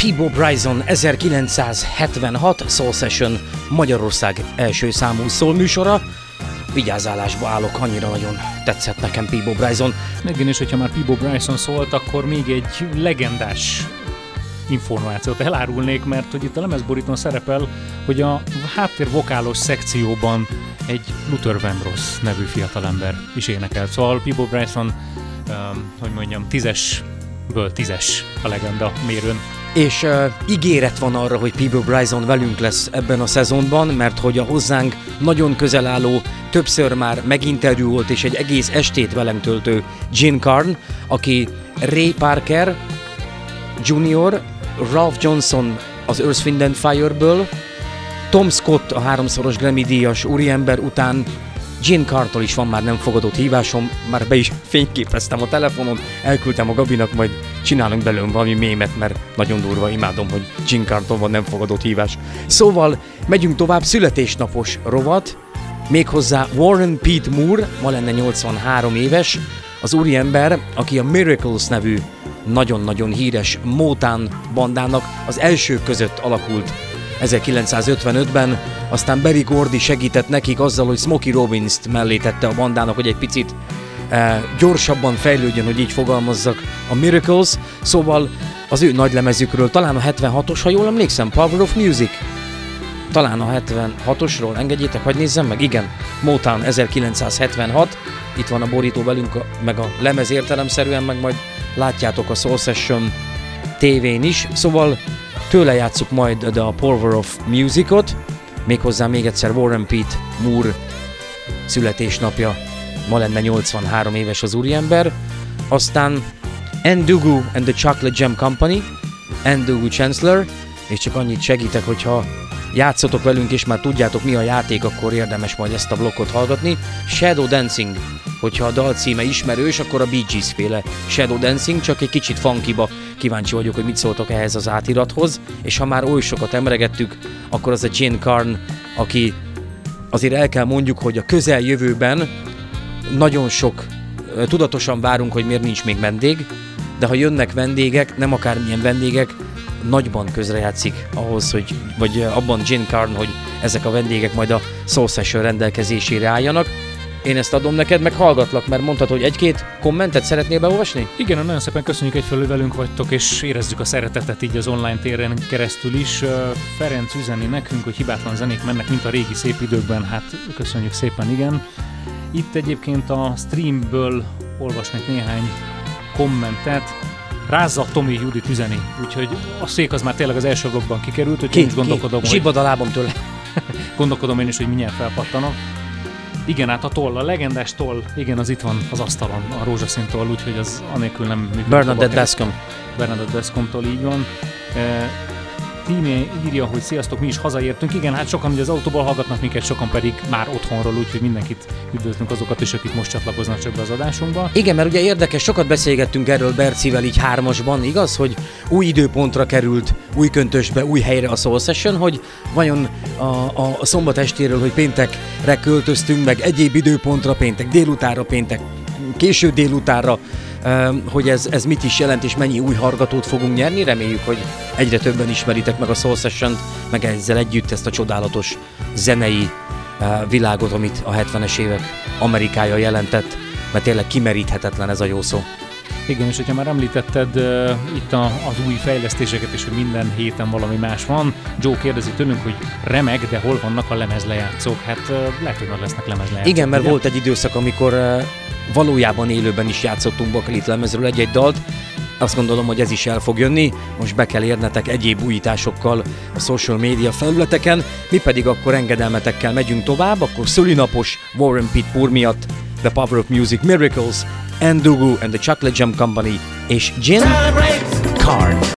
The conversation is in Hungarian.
Peabo Bryson 1976 Soul Session Magyarország első számú soul műsora. Vigyázálásba állok, annyira nagyon tetszett nekem Peabo Bryson. Igen, és hogyha már Peabo Bryson szólt, akkor még egy legendás információt elárulnék, mert hogy itt a lemezborítón szerepel, hogy a háttérvokálos szekcióban egy Luther Vandross nevű fiatalember is énekelt. Szóval Peabo Bryson, hogy mondjam, 10-esből 10-es a legenda mérőn. És ígéret van arra, hogy Peabo Bryson velünk lesz ebben a szezonban, mert hogy a hozzánk nagyon közel álló, többször már meginterjúolt és egy egész estét velem töltő Gene Carn, aki Ray Parker Jr., Ralph Johnson az Earth, Wind and Fire-ből, Tom Scott a 3-szoros Grammy-díjas úriember után Gene Carntól is van már nem fogadott hívásom, már be is fényképeztem a telefonon, elküldtem a Gabinak, majd csinálunk belőlem valami mémet, mert nagyon durva, imádom, hogy Gene Carntól van nem fogadott hívás. Szóval megyünk tovább, születésnapos rovat, méghozzá Warren Pete Moore, ma lenne 83 éves, az úriember, aki a Miracles nevű nagyon-nagyon híres Motown bandának az elsők között alakult 1955-ben, aztán Berry Gordy segített nekik azzal, hogy Smokey Robinst mellé tette a bandának, hogy egy picit gyorsabban fejlődjön, hogy így fogalmazzak, a Miracles, szóval az ő nagylemezükről, talán a 76-os, ha jól emlékszem, Power of Music, talán a 76-osról, engedjétek, hogy nézzem meg, igen, Motown 1976, itt van a borító velünk, meg a lemez értelemszerűen, meg majd látjátok a Soul Session tévén is, szóval tőle játsszuk majd a Power of Musicot, méghozzá még egyszer Warren Pete Moore születésnapja, ma lenne 83 éves az úriember, aztán Ndugu and the Chocolate Jam Company, Ndugu Chancellor, és csak annyit segítek, hogyha játszotok velünk, és már tudjátok mi a játék, akkor érdemes majd ezt a blokkot hallgatni. Shadow Dancing, hogyha a dal címe ismerős, akkor a Bee Gees féle Shadow Dancing, csak egy kicsit funkyba, kíváncsi vagyok, hogy mit szóltok ehhez az átirathoz, és ha már oly sokat emlegettük, akkor az a Gene Carn, aki azért el kell mondjuk, hogy a közeljövőben nagyon sok, tudatosan várunk, hogy miért nincs még vendég, de ha jönnek vendégek, nem akármilyen vendégek, nagyban közrejátszik ahhoz, hogy, vagy abban Gene Carn, hogy ezek a vendégek majd a Soul Session rendelkezésére álljanak. Én ezt adom neked, meg hallgatlak, mert mondtad, hogy egy-két kommentet szeretnél beolvasni? Igen, nagyon szépen köszönjük, egyfelől velünk vagytok, és érezzük a szeretetet így az online téren keresztül is. Ferenc üzeni nekünk, hogy hibátlan zenék mennek, mint a régi szép időkben, hát köszönjük szépen, igen. Itt egyébként a streamből olvasnék néhány kommentet. Rázza Tomi Judit üzeni, úgyhogy a szék az már tényleg az első vlogban kikerült, hogy én is gondolkodom, hogy... Zsibbad a lábam tőle. Gondolkodom én is, hogy mindjárt felpattanok. Igen, hát a toll, a legendás toll, igen, az itt van az asztalon, a rózsaszín toll, úgyhogy az anélkül nem működik. Bernadette Bascom. Bernadette Bascomtól, így van. Tímé írja, hogy sziasztok, mi is hazaértünk. Igen, hát sokan ugye az autóból hallgatnak minket, sokan pedig már otthonról, úgyhogy mindenkit üdvözlünk, azokat is, akik most csatlakoznak csak be az adásunkba. Igen, mert ugye érdekes, sokat beszélgettünk erről Bercivel így hármasban, igaz, hogy új időpontra került, új köntösbe, új helyre a Soul Session, hogy vajon a szombat estéről, hogy péntekre költöztünk, meg egyéb időpontra, péntek délutánra, péntek késő délutánra, hogy ez mit is jelent, és mennyi új hallgatót fogunk nyerni. Reméljük, hogy egyre többen ismeritek meg a Soul Session-t, meg ezzel együtt ezt a csodálatos zenei világot, amit a 70-es évek Amerikája jelentett, mert tényleg kimeríthetetlen ez a jó szó. Igen, és hogyha már említetted itt az új fejlesztéseket, és hogy minden héten valami más van, Joe kérdezi tőlünk, hogy remeg, de hol vannak a lemezlejátszók? Hát lehet, hogy már lesznek lemezlejátszók. Igen, mert ugye? volt egy időszak, amikor valójában élőben is játszottunk Bakelit lemezről egy-egy dalt. Azt gondolom, hogy ez is el fog jönni. Most be kell érnetek egyéb újításokkal a social media felületeken. Mi pedig akkor engedelmetekkel megyünk tovább, akkor szülinapos Warren Pete Moore miatt The Power of Music Miracles, Ndugu and the Chocolate Jam Company és Gene Carn.